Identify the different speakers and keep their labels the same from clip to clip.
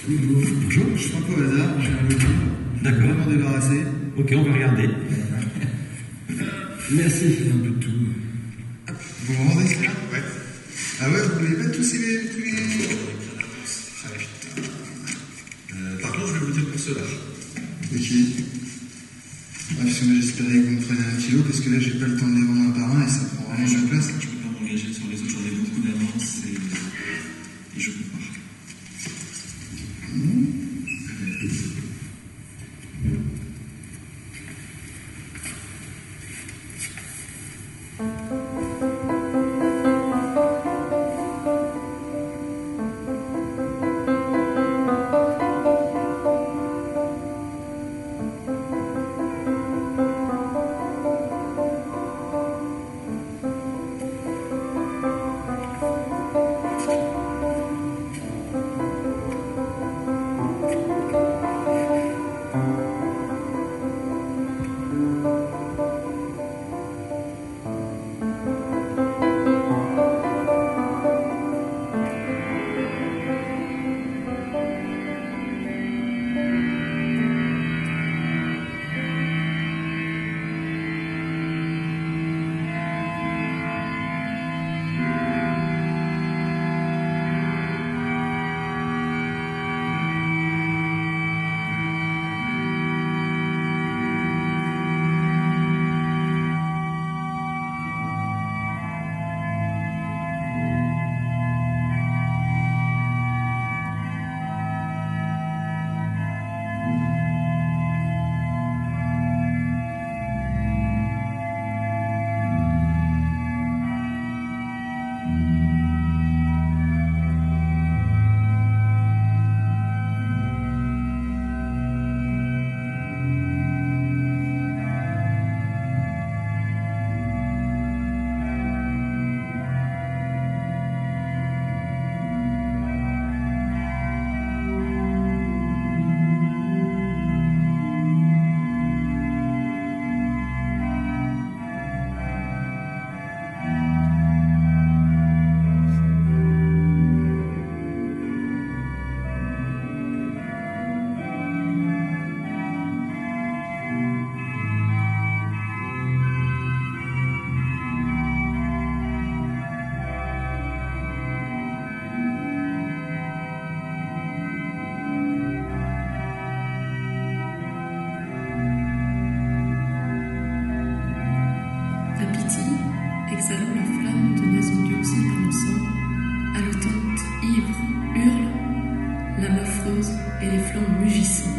Speaker 1: Bonjour. Je frappe au hasard, j'ai un lobby.
Speaker 2: D'accord.
Speaker 1: Vraiment débarrassé.
Speaker 2: Ok, on va regarder. Merci.
Speaker 1: Un peu de tout. Vous me rendez cela? Ouais. Ah ouais, vous voulez pas tous les... Ah putain.
Speaker 3: Par contre, je vais voter pour cela.
Speaker 1: Ok. Ouais, parce que moi j'espérais que vous me preniez un kilo, parce que là j'ai pas le temps de les vendre un par un et ça prend vraiment de la place.
Speaker 3: Je peux pas m'engager sur les autres, j'en ai beaucoup d'avance et je peux pas.
Speaker 4: exhalant la flamme de nasodioxyde pensant, haletante, ivre, hurle, l'âme affreuse et les flammes mugissant.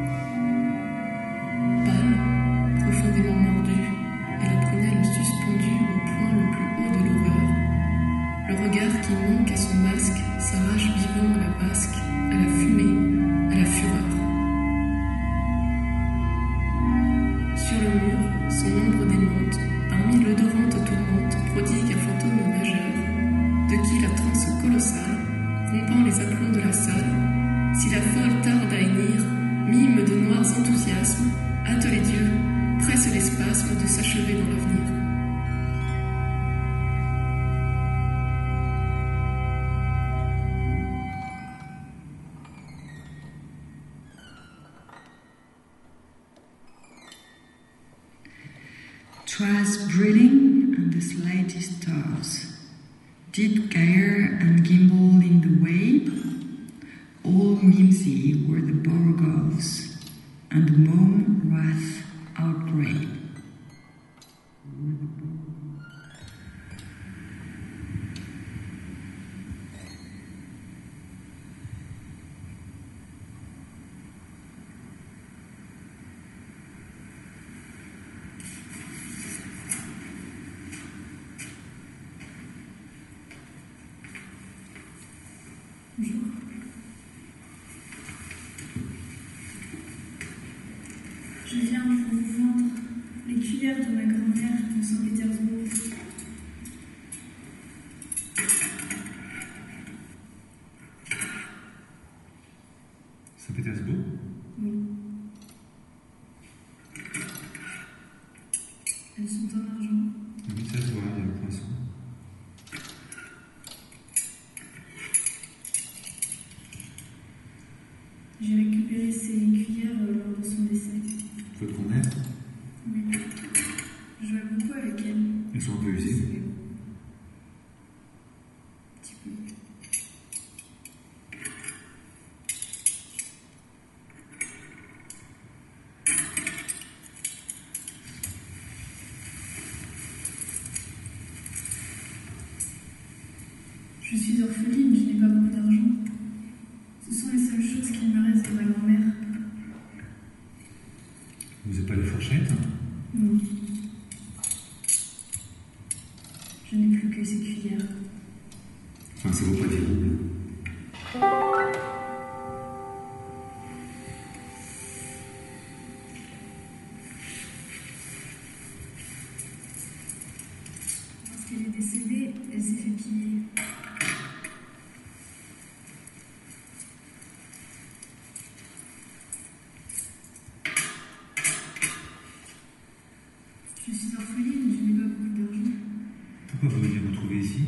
Speaker 4: Pâle, profondément mordu, et la prunelle suspendue au point le plus haut de l'horreur, le regard qui manque à son masque s'arrache vivant à la basque, à la fumée, à la fureur. Sur le mur, son ombre démente, parmi l'odorante tourmente, prodigue un fantôme nageur, de qui la transe colossale, rompant les aplombs de la salle, si la folle tarde à hennir, mime de noirs enthousiasmes, hâte les dieux, presse les spasmes de s'achever dans l'avenir.
Speaker 5: 'Twas brilliant and the slightest stars did gyre and gimble in the wave. All mimsy were the borogoves, and the moan wrath outgrave.
Speaker 4: Bonjour. Je viens pour vous vendre les cuillères de ma grand-mère de Saint-Pétersbourg.
Speaker 2: Saint-Pétersbourg?
Speaker 4: Oui. Elles sont en argent.
Speaker 2: Oui, ça se voit, il y a le poinçon.
Speaker 4: J'ai récupéré ses cuillères lors de son décès.
Speaker 2: Faut qu'on aide.
Speaker 4: Oui. Je jouais beaucoup avec elle.
Speaker 2: Elles sont un peu usées.
Speaker 4: Un petit peu. Je suis orpheline, je n'ai pas beaucoup d'argent. Ce sont les seules choses qui me restent de ma grand-mère.
Speaker 2: Vous n'avez pas les fourchettes?
Speaker 4: Non. Je n'ai plus que ces cuillères.
Speaker 2: Enfin, ça vaut pas 10 roubles.
Speaker 4: Lorsqu'elle est décédée, elle s'est fait piller. Je suis orpheline, je n'ai pas beaucoup d'argent.
Speaker 2: Pourquoi vous venez me retrouver ici?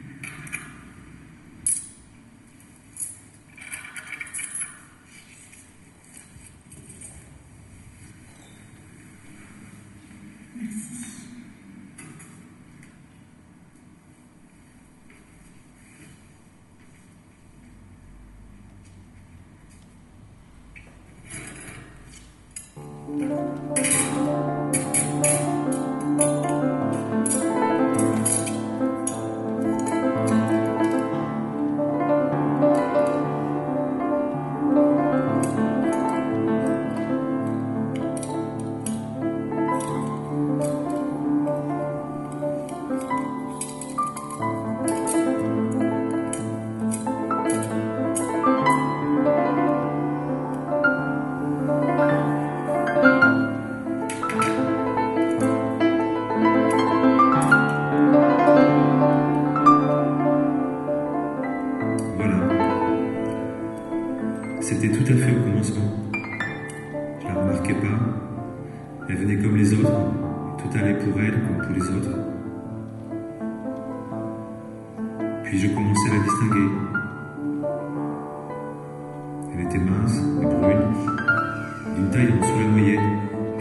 Speaker 2: C'était tout à fait au commencement. Je la remarquais pas. Elle venait comme les autres. Tout allait pour elle comme pour les autres. Puis je commençais à la distinguer. Elle était mince et brune, d'une taille en dessous la moyenne.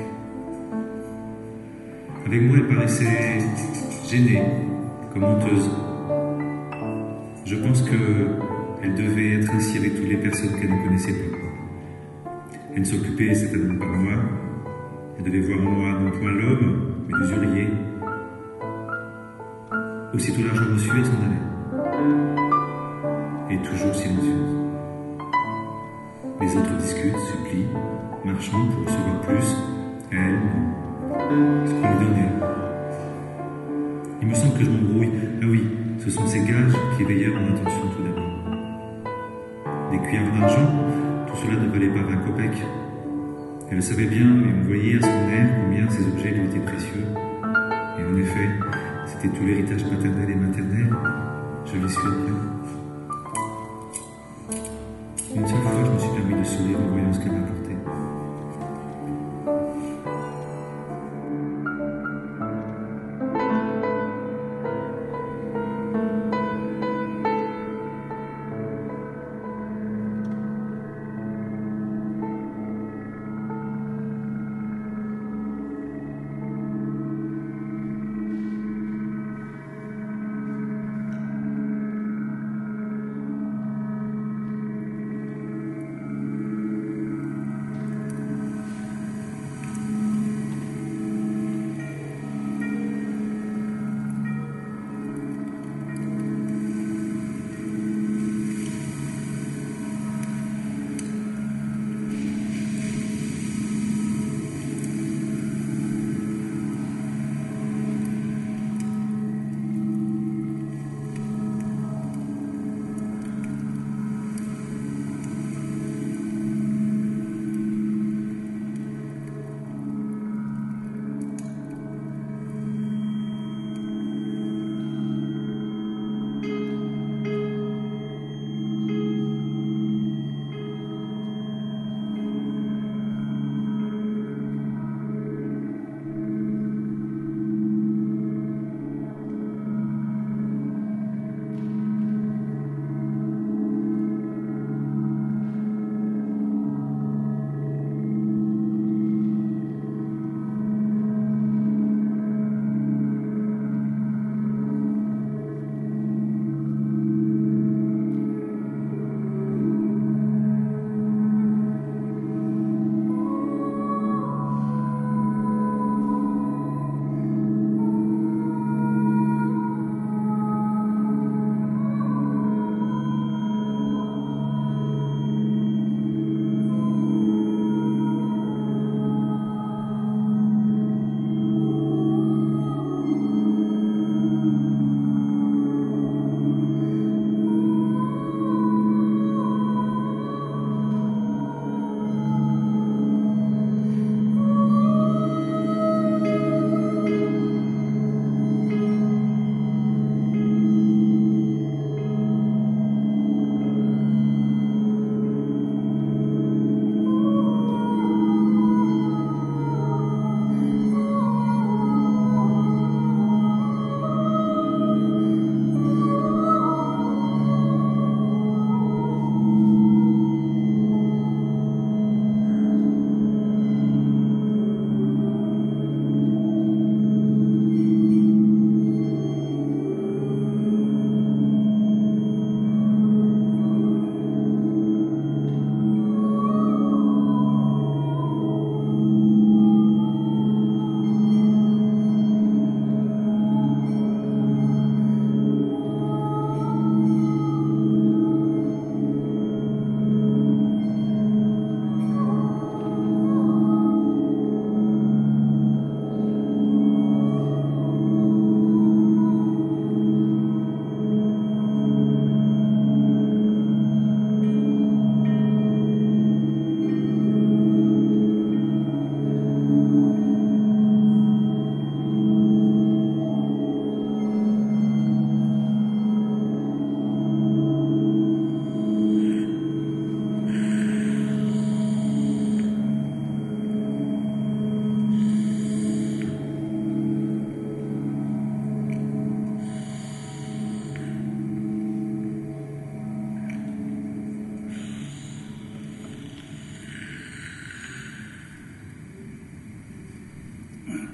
Speaker 2: Avec moi, elle paraissait gênée, comme honteuse. Je pense qu'elle devait être ainsi avec toutes les personnes qu'elle ne connaissait pas. Elle ne s'occupait certainement pas de moi. Elle devait voir en moi non point l'homme, mais l'usurier. Aussitôt l'argent reçu, elle s'en allait. Et toujours silencieuse. Les autres discutent, supplient, marchant pour recevoir plus. Elle, ce qu'on lui donnait. Il me semble que je m'embrouille. Ah oui, ce sont ces gages qui éveillèrent mon attention tout d'abord. Des cuillères en argent, tout cela ne valait pas 20 kopecks. Elle le savait bien, mais on voyait à son air combien ces objets lui étaient précieux. Et en effet, c'était tout l'héritage paternel et maternel. Je l'ai su après. Une seule fois, je me suis permis de sourire en voyant ce qu'elle m'apportait.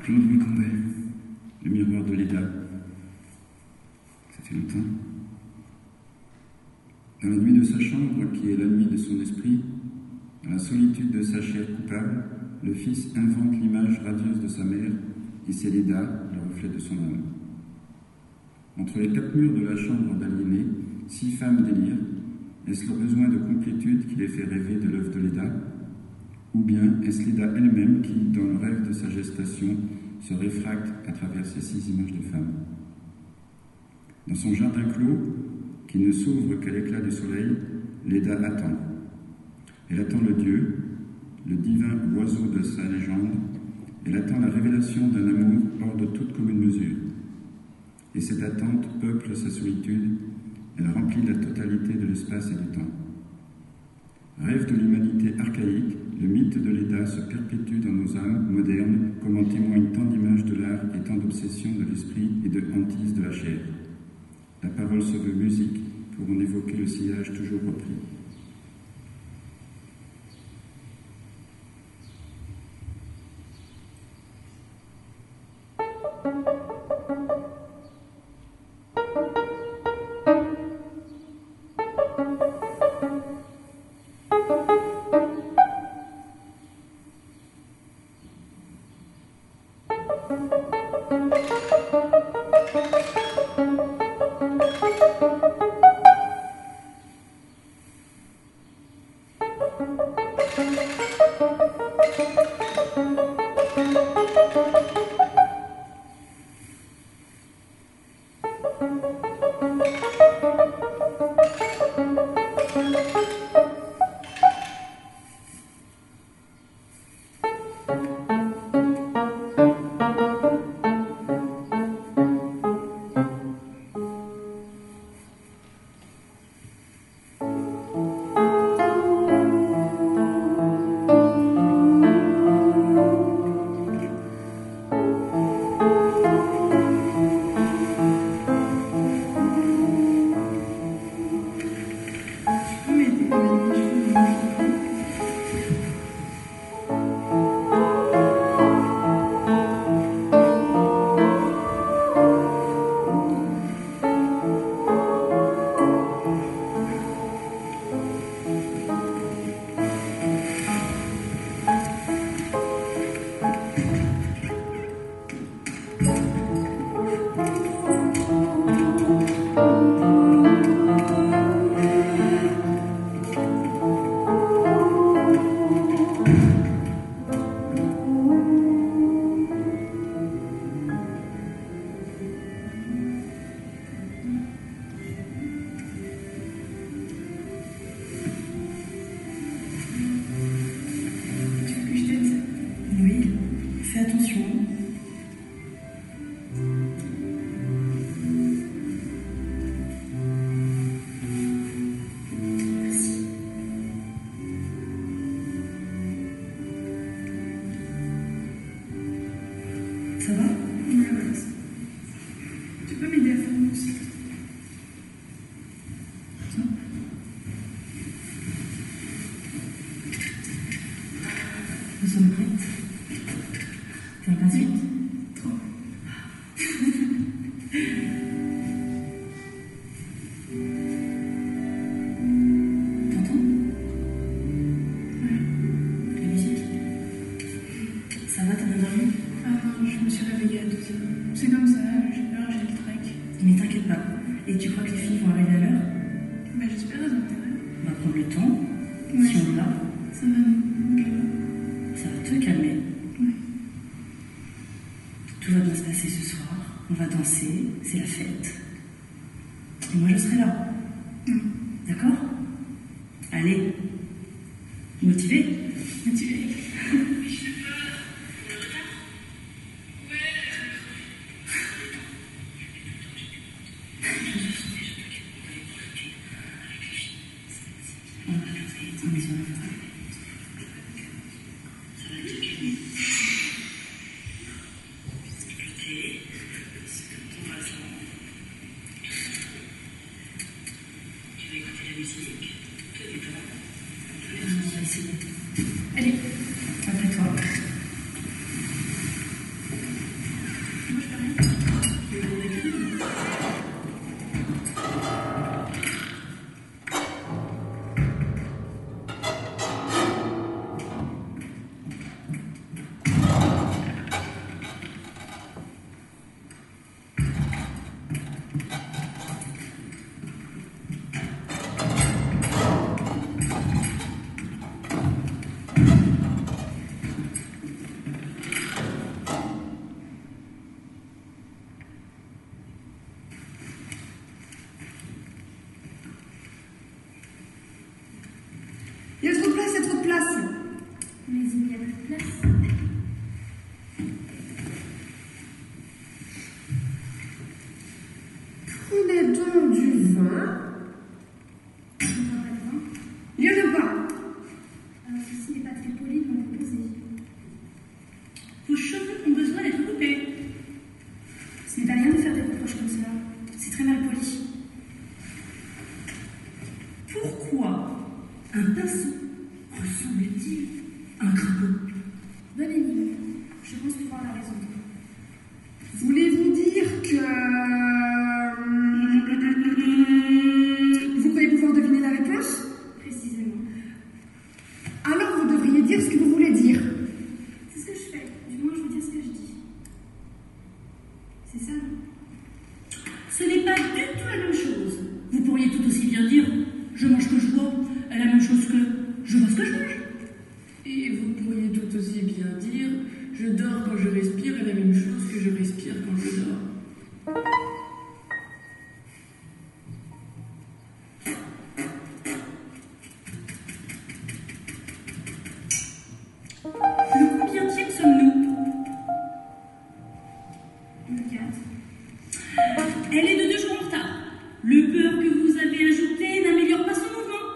Speaker 6: Claude Micambet, le miroir de Leda. Ça fait longtemps. Dans la nuit de sa chambre, qui est la nuit de son esprit, dans la solitude de sa chair coupable, le fils invente l'image radieuse de sa mère, et c'est Leda, le reflet de son âme. Entre les quatre murs de la chambre d'aliénés, 6 femmes délirent. Est-ce le besoin de complétude qui les fait rêver de l'œuvre de Leda? Ou bien est-ce Leda elle-même qui, dans le rêve de sa gestation, se réfracte à travers ces 6 images de femmes? Dans son jardin clos, qui ne s'ouvre qu'à l'éclat du soleil, Leda attend. Elle attend le Dieu, le divin oiseau de sa légende. Elle attend la révélation d'un amour hors de toute commune mesure. Et cette attente peuple sa solitude, elle remplit la totalité de l'espace et du temps. Rêve de l'humanité archaïque, le mythe de Leda se perpétue dans nos âmes modernes, comme en témoignent tant d'images de l'art et tant d'obsessions de l'esprit et de hantises de la chair. La parole se veut musique pour en évoquer le sillage toujours repris.
Speaker 5: Ça va?
Speaker 4: Ouais. Tu peux m'aider à faire mon site?
Speaker 5: Nous sommes prêtes? T'es impatiente?
Speaker 4: Trop.
Speaker 5: T'entends?
Speaker 4: Ouais.
Speaker 5: La musique? Ça va, t'as bien dormi?
Speaker 4: Ah non, je me suis réveillée à 12h. C'est comme ça, j'ai peur, j'ai le trek.
Speaker 5: Mais t'inquiète pas. Et tu crois que les filles vont arriver à l'heure?
Speaker 4: Bah j'espère, elles ont intérêt.
Speaker 5: On va prendre le temps.
Speaker 4: Ouais.
Speaker 5: Si on l'a,
Speaker 4: Ça va nous calmer.
Speaker 5: ça va te calmer.
Speaker 4: Ouais.
Speaker 5: Tout va bien se passer ce soir. On va danser, c'est la fête. Et moi je serai là. D'accord? Allez. Motivé?
Speaker 4: Motivée.
Speaker 5: On va essayer.
Speaker 4: Allez.
Speaker 5: Après toi.
Speaker 7: vin.
Speaker 8: On ne pas de vin.
Speaker 7: Il n'y en a pas.
Speaker 8: Alors ceci n'est pas très poli de m'en proposer.
Speaker 9: Vos cheveux ont besoin d'être coupés.
Speaker 8: Ce n'est pas rien de faire des reproches comme cela. C'est très mal poli.
Speaker 9: Pourquoi un pinceau ressemble-t-il à un crapaud?
Speaker 8: Bonne énigme. Je pense pouvoir la résoudre.
Speaker 7: Voulez-vous dire que... Vous croyez pouvoir deviner la réponse?
Speaker 8: Précisément.
Speaker 7: Alors vous devriez dire ce que vous voulez dire.
Speaker 8: C'est ce que je fais. Du moins, je veux dire ce que je dis. C'est ça, non?
Speaker 9: Ce n'est pas du tout la même chose. Vous pourriez tout aussi bien dire « je mange que je vois », la même chose que « je vois ce que je mange ».
Speaker 4: Et vous pourriez tout aussi bien dire « je dors quand je respire » est la même chose que « je respire quand je dors ».
Speaker 9: Le combienième sommes-nous?
Speaker 8: Le 4.
Speaker 9: Elle est de 2 jours en retard. Le beurre que vous avez ajouté n'améliore pas son mouvement.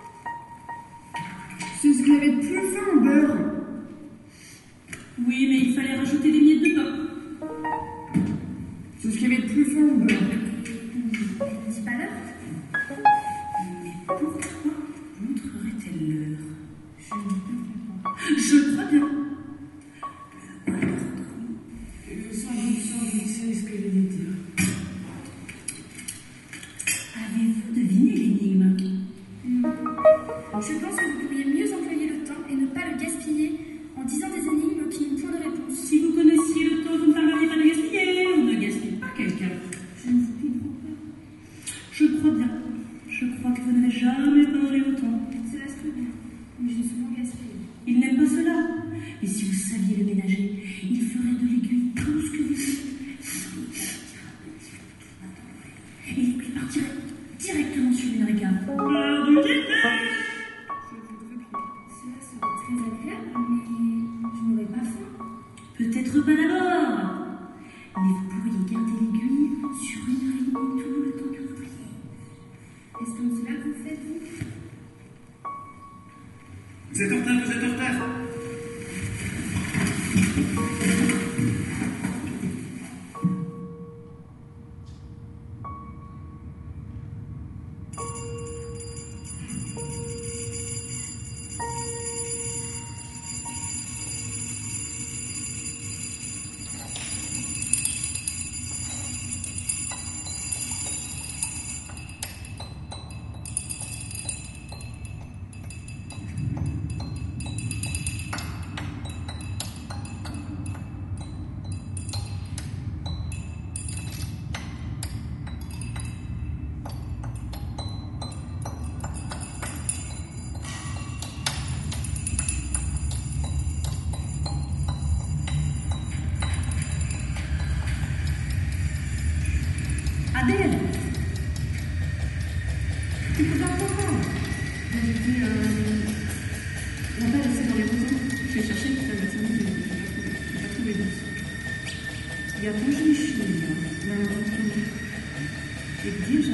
Speaker 7: C'est ce qu'il y avait de plus fin en beurre.
Speaker 9: Oui, mais il fallait rajouter des miettes de pain.
Speaker 7: C'est ce qu'il y avait de plus fin en beurre.
Speaker 8: Je ne dis pas l'heure.
Speaker 9: Mais pourquoi montrerait-elle l'heure?
Speaker 8: Je ne comprends pas.
Speaker 9: Je crois bien.
Speaker 4: Sans doute, c'est ce que j'allais dire.
Speaker 9: Avez-vous deviné l'énigme?
Speaker 8: Je pense que vous pourriez mieux employer le temps et ne pas le gaspiller en disant des énigmes qui n'ont point de réponse.
Speaker 9: Si vous connaissiez le temps, vous ne parleriez pas de gaspiller. On ne gaspille pas quelqu'un.
Speaker 8: Je ne vous comprends pas.
Speaker 9: Je crois bien. Je crois que vous n'avez jamais parlé autant.
Speaker 8: Cela se peut bien, mais j'ai souvent gaspillé.
Speaker 9: Il n'aime pas cela. Et si vous saviez le ménager, il ferait de l'aiguille tout ce que vous voulez. Et l'aiguille partirait directement sur une régate.
Speaker 8: Cela serait très agréable, mais je n'aurais pas faim.
Speaker 9: Peut-être pas d'abord. Mais vous pourriez garder l'aiguille sur une heure et demie tout le temps que vous voudriez.
Speaker 8: Est-ce comme cela que vous faites, vous?
Speaker 3: Vous êtes en retard, vous êtes en retard.
Speaker 9: Adèle,
Speaker 7: Tu peux pas comprendre.
Speaker 4: On n'a pas laissé dans les boutons. Je vais chercher pour faire la scène, je n'ai pas trouvé d'autres.
Speaker 9: il y a ton chichi, et déjà,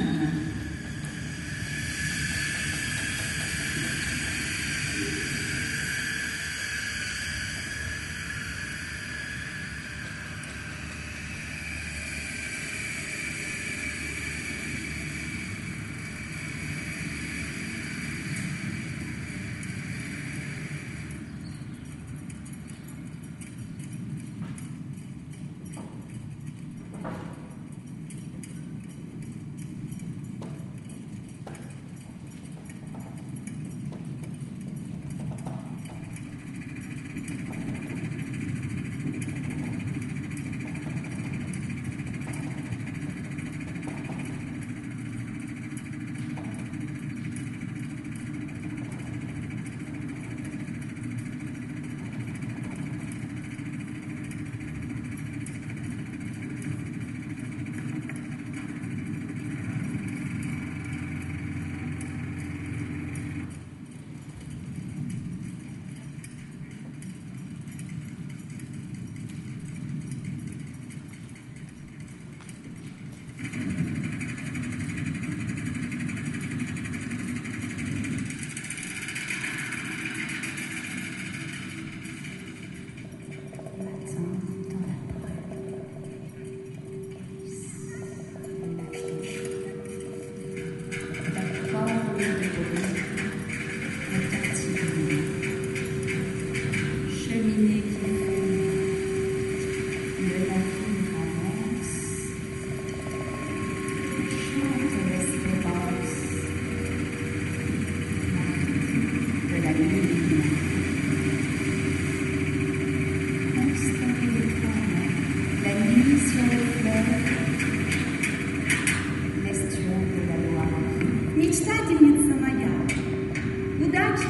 Speaker 10: lit sur les fleurs, l'estuaire de la Loire. Мечтательница моя, удачи!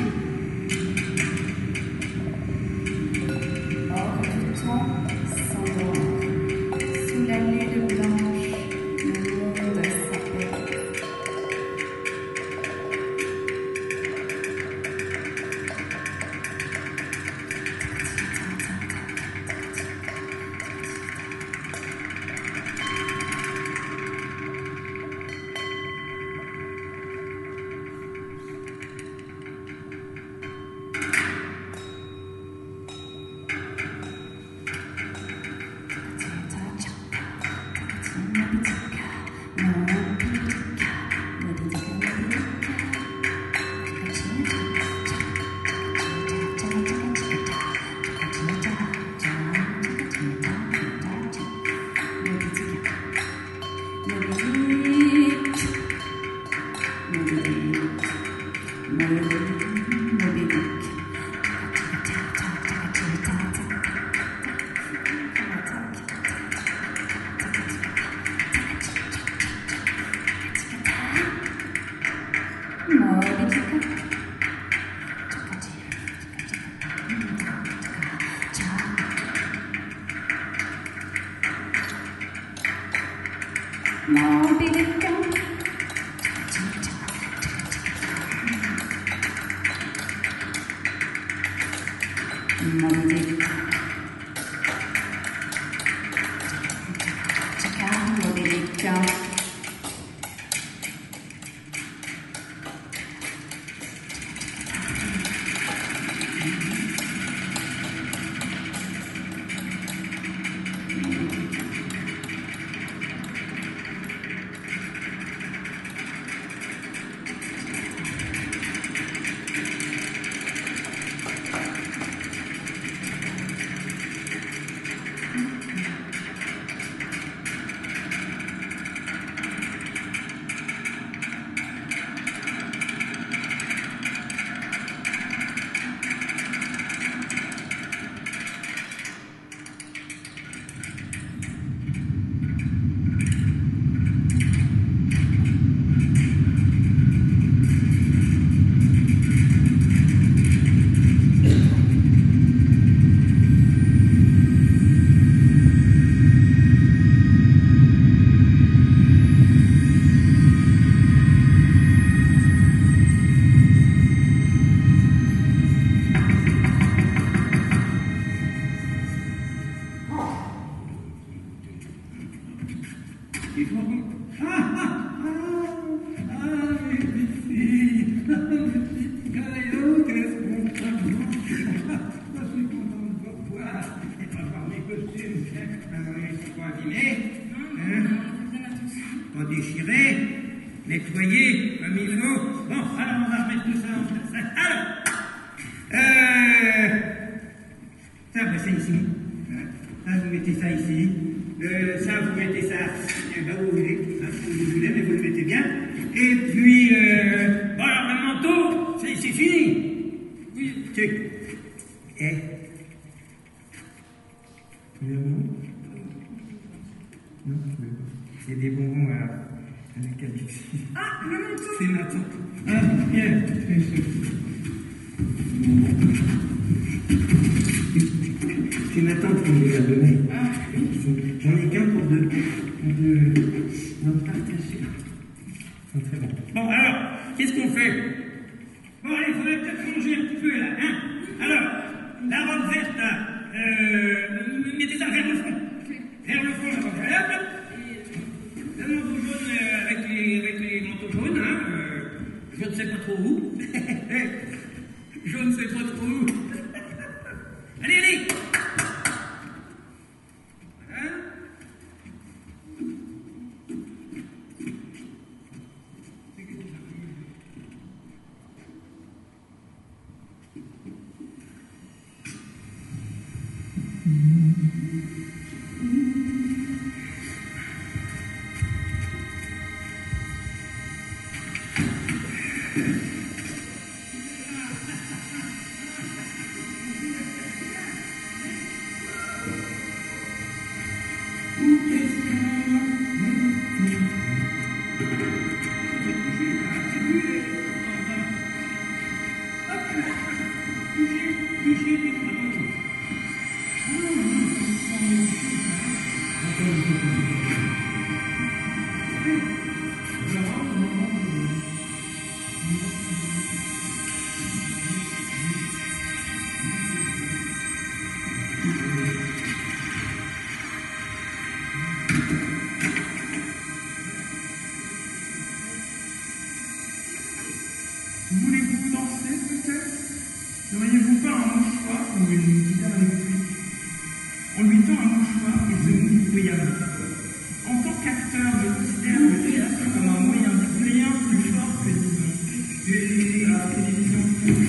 Speaker 10: Hors du temps s'endort, sous la lune blanche, le monde s'appelle.
Speaker 11: Nettoyer comme il faut. Bon, alors on va remettre tout ça en place. Alors, ça, ben, c'est ici. Ça, vous mettez ça ici. Ça, vous mettez ça là où vous voulez. Où vous voulez, mais vous le mettez bien. Et puis, bon, alors le manteau, c'est fini. Oui, c'est. Eh. Tu veux un bonbon? Non, c'est des bonbons à l'eucalyptus.
Speaker 7: Ah, le manteau!
Speaker 11: C'est ma tante. Ah, bien. C'est ma tante qui me les a donnés. Ah, j'en ai qu'un pour deux. On partager. Ils sont très bons. Bon, alors, qu'est-ce qu'on fait? Bon, allez, il faudrait peut-être manger un petit peu, là, hein? Alors, la robe verte, là, mettez ça vers le front. Vers le front, la robe verte. Le manteau jaune avec les manteaux jaunes, hein, je ne sais pas trop où. Je ne sais pas trop où. Allez, allez! Hein? N'auriez-vous pas un mouchoir ou une guitare électrique? On lui tend un mouchoir et se mouille bruyamment. En tant qu'acteur, je considère le théâtre comme un moyen de rien plus fort que, disons, la télévision.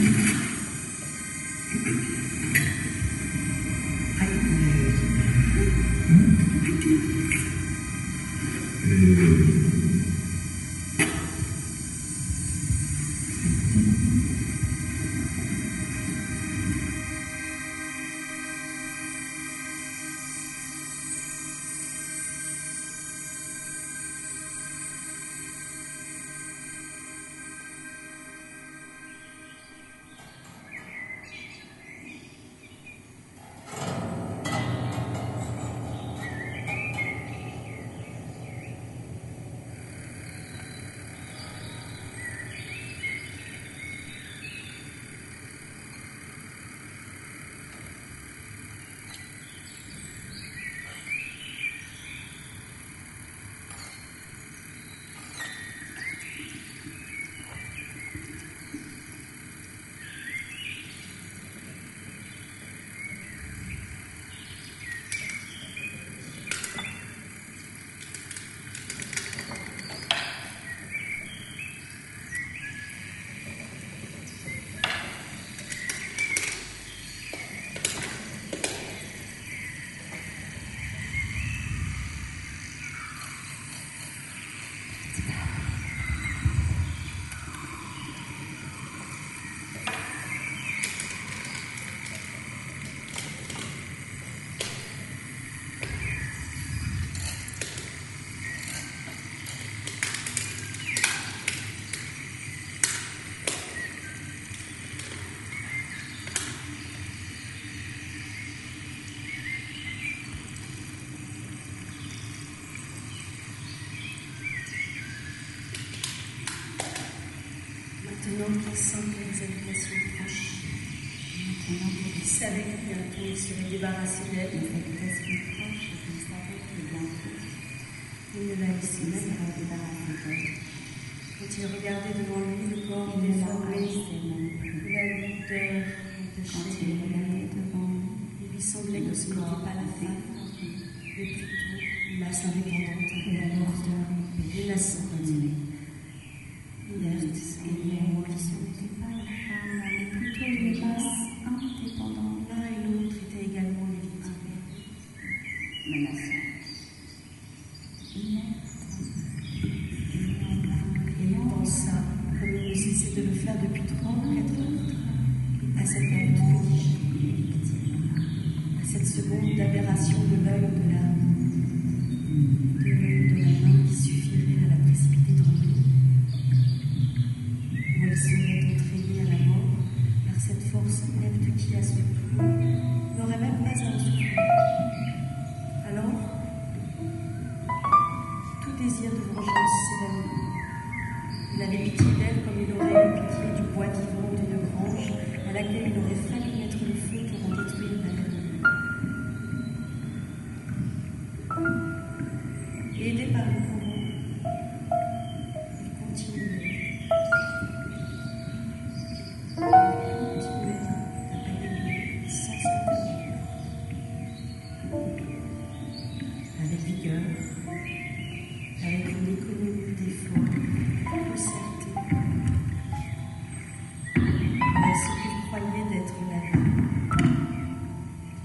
Speaker 12: Maintenant qu'il sent les habitations proches, maintenant qu'il savait que bientôt il serait débarrassé d'elle, les habitations proches, il savait que bientôt il ne la laissait même pas débarrasser d'elle. Quand il regardait devant lui le corps déformé, la lueur de chez il lui semblait que ce n'était pas la femme, mais plutôt une masse indépendante, la lourdeur, menaçante. Inerte, également, qui ce n'était pas la femme, mais plutôt une masse indépendante. L'un et l'autre étaient également les victimes. Menaçantes. Inerte. Et il pensa, comme il ne cessait de le faire depuis 3 ou 4 heures, à cette honte prodigée, à cette seconde d'aberration de l'œil ou de l'âme, de l'œil ou de la main qui suffirait à la précipiter dans l'eau, où elle serait entraînée à la mort par cette force inepte qui, à son tour, n'aurait même pas à en souffrir. Alors, tout désir de vengeance s'évanouit. Il avait pitié d'elle comme il aurait eu pitié du bois vivant d'une grange à laquelle il aurait fallu mettre le feu pour en détruire la grenouille. Et aidé par le courant, il continuait à balayer sans s'interrompre, avec vigueur, avec une économie d'efforts concertée, à ce qu'il croyait d'être la vie.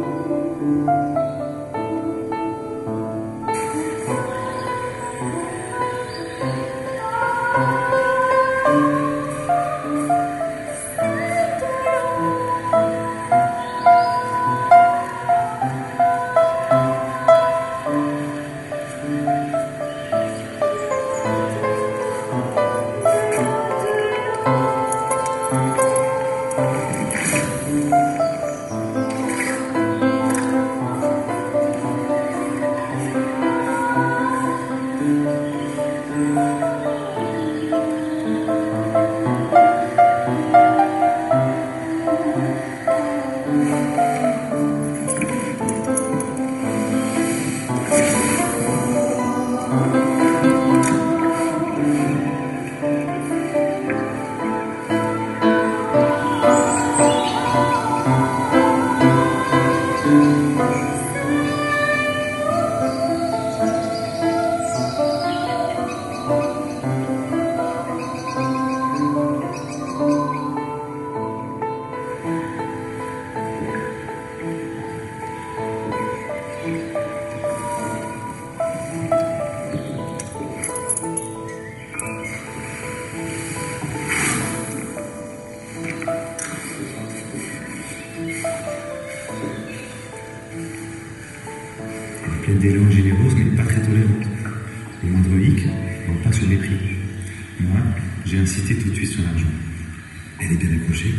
Speaker 2: D'élan généreuse n'est pas très tolérante. Le moindre hic n'en passe au mépris. Moi, j'ai incité tout de suite son argent. Elle est bien accrochée.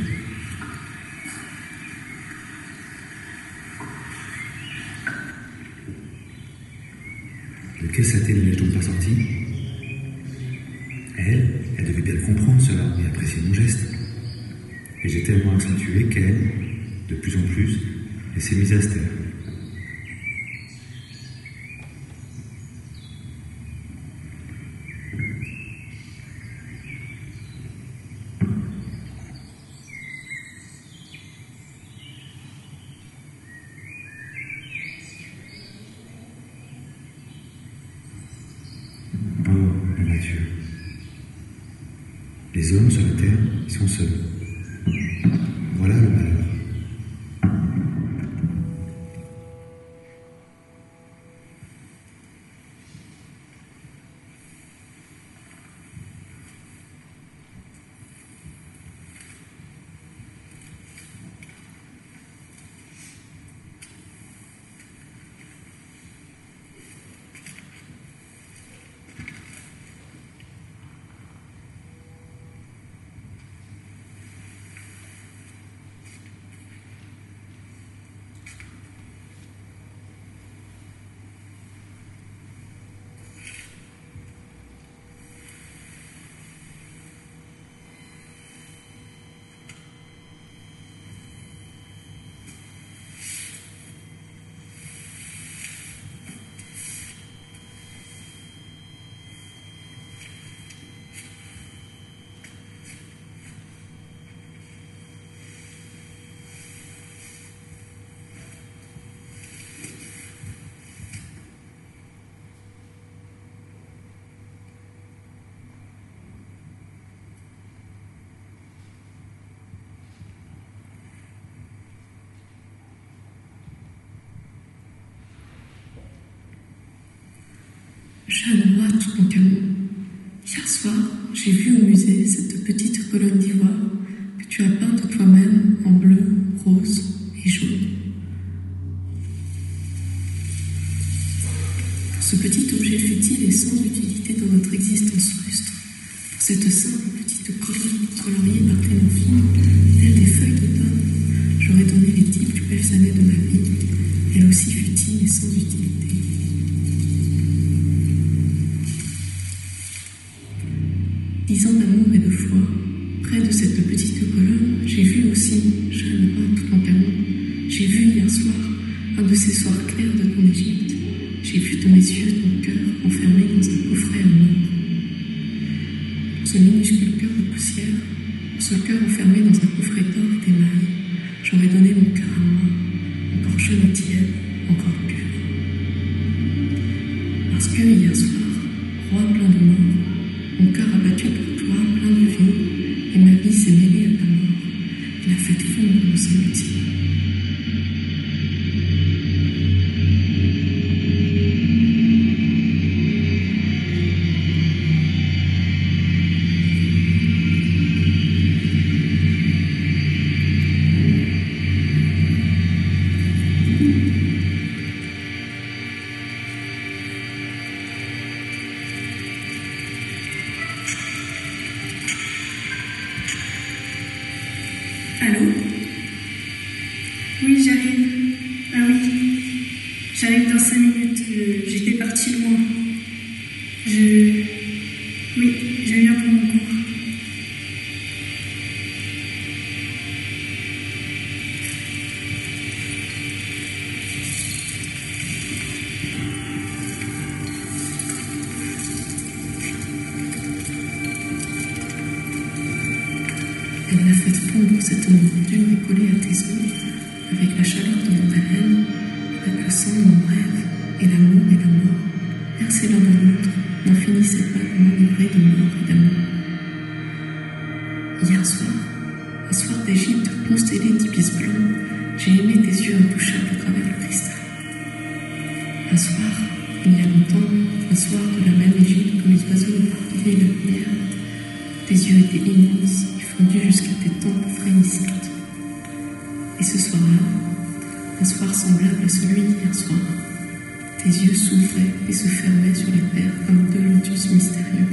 Speaker 2: De quelle saté ne l'ai-je donc pas sorti? Elle devait bien le comprendre cela et apprécier mon geste. Et j'ai tellement accentué qu'elle, de plus en plus, elle s'est mise à se taire. Les hommes sur la terre, ils sont seuls. Voilà le malheur.
Speaker 4: Jeanne Roy, tout mon canon. Hier soir, j'ai vu au musée cette petite colonne d'ivoire que tu as peinte toi-même en bleu, rose et jaune. Pour ce petit objet futile et sans utilité dans notre existence rustre, pour cette simple petite colonne coloriée par Clémentine, telle des feuilles d'automne, j'aurais donné les 10 plus belles années de ma vie, elle aussi futile et sans utilité. 10 ans d'amour et de foi, près de cette petite colonne, j'ai vu aussi, Jeanne Roy, tout en canon, j'ai vu hier soir, un de ces soirs clairs de ton Égypte, j'ai vu de mes yeux ton cœur enfermé dans un coffret en or. Ce minuscule cœur de poussière, ce cœur enfermé dans un coffret d'or et d'émail, j'aurais donné mon cœur à moi, encore jeune et tiède, encore pur. Parce que hier soir, roi plein de mort, mon cœur a battu pour toi, plein de vie, et ma vie s'est mêlée à ta mort, et l'a fait fondre dans ce métier.
Speaker 8: J'arrive dans 5 minutes. J'étais partie loin. Oui, je viens pour mon cours.
Speaker 4: Elle l'a fait fondre cette ombre dure et collée à tes os, avec la chaleur de mon haleine, avec le sang de mon rêve, et l'amour et la mort, versés l'un dans l'autre, n'en finissaient pas de m'enivrer de mort et d'amour. Hier soir, un soir d'Égypte constellé d'ibis blancs, j'ai aimé tes yeux intouchables à travers le cristal. Un soir, il y a longtemps, un soir de la même Égypte où les oiseaux éparpillaient la lumière, tes yeux étaient immenses, fondus jusqu'à tes tempes frémissantes. Et ce soir-là, un soir semblable à celui d'hier soir, tes yeux s'ouvraient et se fermaient sur les terres comme deux lotus mystérieux.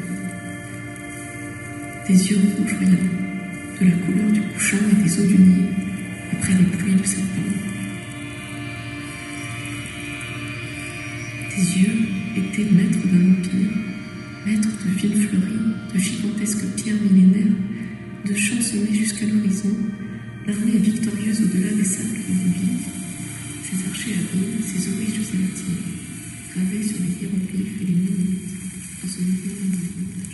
Speaker 4: Tes yeux rougeoyants, de la couleur du couchant et des eaux du Nil, après les pluies de septembre. Tes yeux étaient maîtres d'un empire, maîtres de villes fleuries, de gigantesques pierres millénaires, de champs semés jusqu'à l'horizon, l'armée victorieuse au-delà des sables immobiles, ses archers à billes, ses oreilles de gélatine, gravés sur les hiéroglyphes et les monolithes, dans ce mouvement de montage.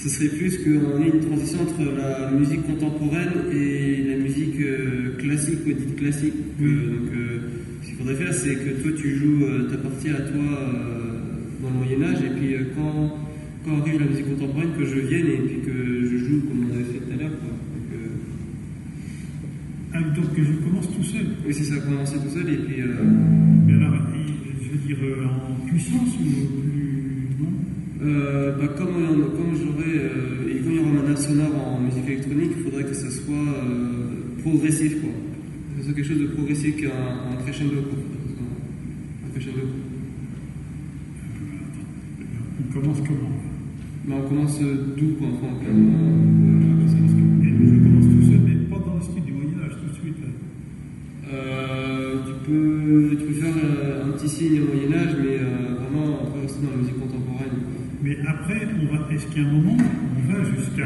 Speaker 13: Ce serait plus qu'on ait une transition entre la musique contemporaine et la musique classique, ou dite classique. Donc, ce qu'il faudrait faire, c'est que toi, tu joues ta partie à toi dans le Moyen-Âge, et puis quand arrive la musique contemporaine, que je vienne et puis que je joue comme on avait fait tout à l'heure.
Speaker 14: Donc je commence tout seul.
Speaker 13: Oui, c'est ça, commencer tout seul, et puis...
Speaker 14: Mais alors, je veux dire, en puissance ou plus... Non
Speaker 13: comme j'aurai... et quand il y aura ma nappe sonore en musique électronique, il faudrait que ça soit progressif, quoi. Que ce soit quelque chose de progressif, un crescendo, quoi. Un crescendo.
Speaker 14: On commence comment?
Speaker 13: On commence doux, quoi, enfin,
Speaker 14: je commence tout seul, mais pas dans le style du Moyen-Âge, tout de suite.
Speaker 13: Tu peux faire un petit signe au Moyen-Âge, mais vraiment, on peut rester dans la musique contemporaine.
Speaker 14: Mais après, est-ce qu'il y a un moment où on va jusqu'à...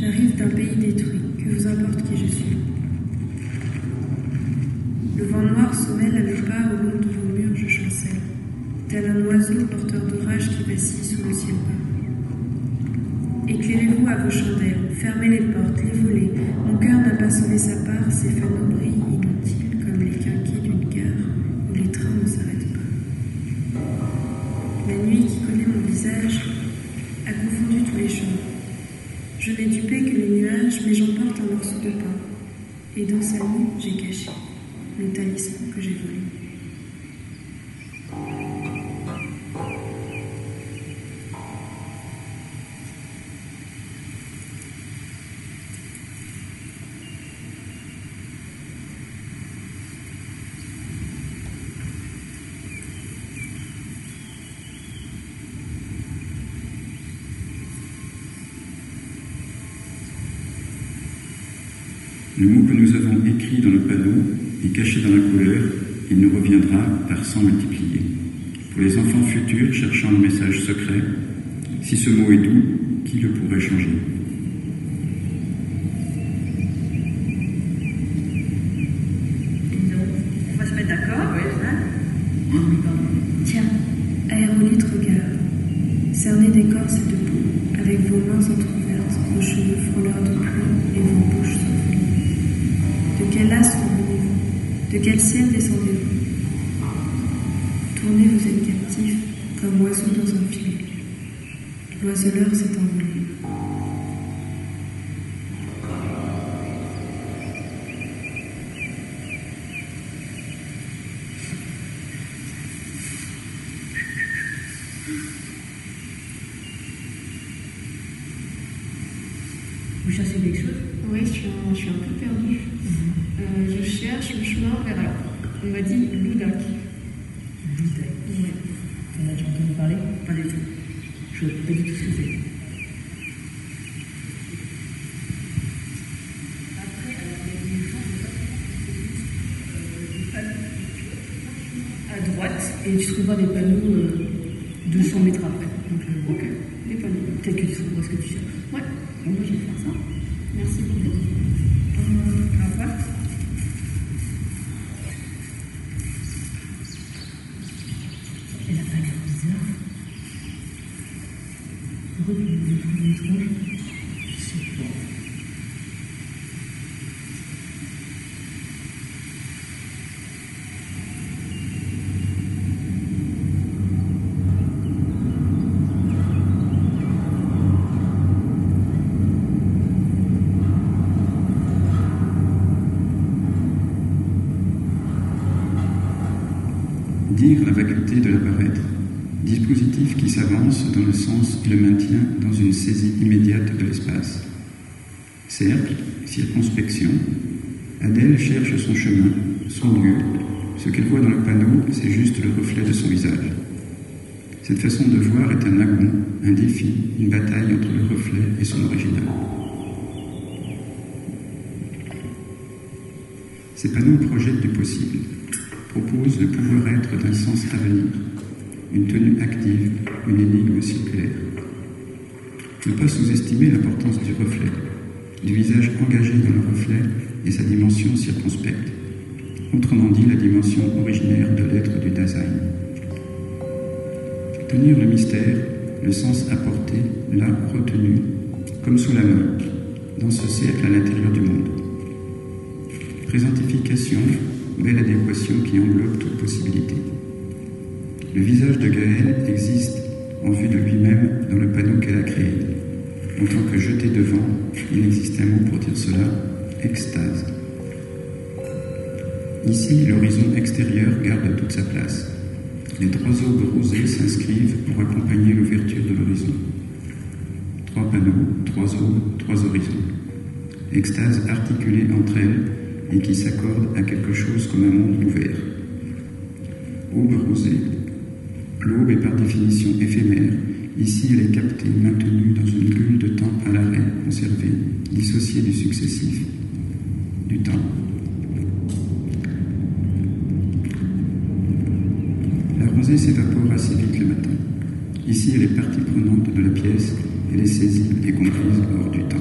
Speaker 4: J'arrive d'un pays détruit, que vous importe qui je suis. Le vent noir se mêle à mes pas au long de vos murs, je chancelle, tel un oiseau porteur d'orage qui vacille sous le ciel bas. Éclairez-vous à vos chandelles, fermez les portes, les volets. Mon cœur n'a pas sonné sa part, ces fanaux brillent inutiles comme les quinquets d'une gare où les trains ne s'arrêtent pas. La nuit qui connaît mon visage a confondu tous les chemins. Je n'ai dupé que les nuages, mais j'emporte un morceau de pain. Et dans sa nuit, j'ai caché le talisman que j'ai volé.
Speaker 6: Le mot que nous avons écrit dans le panneau est caché dans la couleur, il nous reviendra par 100 multipliés. Pour les enfants futurs cherchant le message secret, si ce mot est doux, qui le pourrait changer?
Speaker 9: On va se mettre d'accord, oui,
Speaker 4: Tiens, aérolite, regarde. Cernez d'écorce et de peau, avec vos mains entrouvertes, vos cheveux frôleurs de plomb et vos bouches soufflées. De quel astre venez-vous? De quel ciel descendez-vous? Tournez, vous êtes captifs, comme oiseaux dans un filet. L'oiseleur s'est envolé.
Speaker 9: Vous cherchez quelque chose?
Speaker 4: Oui, je suis un peu perdue. Je cherche le chemin vers... Alors, on m'a dit Loudac.
Speaker 9: Loudac.
Speaker 4: Oui.
Speaker 9: On a déjà entendu parler? Pas du tout. Je ne sais pas du tout ce que c'est. Après, il y a une chance de pas à droite, et tu trouveras des panneaux 200 mètres après. Donc, ok, des panneaux. Peut-être que tu trouveras ce que tu cherches. Ouais. Bon, moi, je vais faire ça.
Speaker 4: Merci beaucoup.
Speaker 9: Au revoir. Elle a pas l'air bizarre. Pourquoi tu me trouves étrange? Je sais pas.
Speaker 6: Dire la vacuité de l'apparaître, dispositif qui s'avance dans le sens et le maintient dans une saisie immédiate de l'espace. Cercle, circonspection, Adèle cherche son chemin, son lieu. Ce qu'elle voit dans le panneau, c'est juste le reflet de son visage. Cette façon de voir est un agon, un défi, une bataille entre le reflet et son original. Ces panneaux projettent du possible, proposent le pouvoir-être d'un sens à venir, une tenue active, une énigme circulaire. Ne pas sous-estimer l'importance du reflet, du visage engagé dans le reflet et sa dimension circonspecte, autrement dit la dimension originaire de l'être du Dasein. Tenir le mystère, le sens apporté, là retenu, comme sous la main, dans ce cercle à l'intérieur du monde. Présentification, belle adéquation qui englobe toute possibilité. Le visage de Gaël existe en vue de lui-même dans le panneau qu'elle a créé. En tant que jeté devant, il existe un mot pour dire cela, extase. Ici, l'horizon extérieur garde toute sa place. Les trois aubes rosées s'inscrivent pour accompagner l'ouverture de l'horizon. Trois panneaux, trois aubes, trois horizons. Extase articulée entre elles et qui s'accorde à quelque chose comme un monde ouvert. Aube rosée. L'aube est par définition éphémère. Ici, elle est captée, maintenue dans une bulle de temps à l'arrêt, conservée, dissociée du successif, du temps. La rosée s'évapore assez vite le matin. Ici, elle est partie prenante de la pièce, elle est saisie et comprise hors du temps.